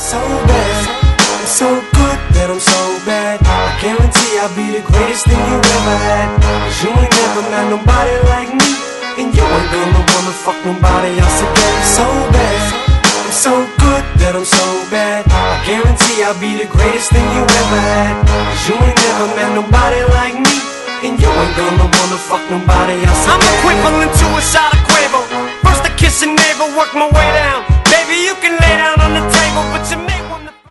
so bad. I'm so good that I'm so bad. I guarantee I'll be the greatest thing you ever had. Cause you ain't never met nobody like me, and you ain't gonna wanna fuck nobody else again. So bad, I'm so good that I'm so bad. I guarantee I'll be the greatest thing you ever had. Cause you ain't never met nobody like me, and you ain't gonna wanna fuck nobody else again. I'm equivalent to a shot of Quavo. First I kiss a navel, work my way down.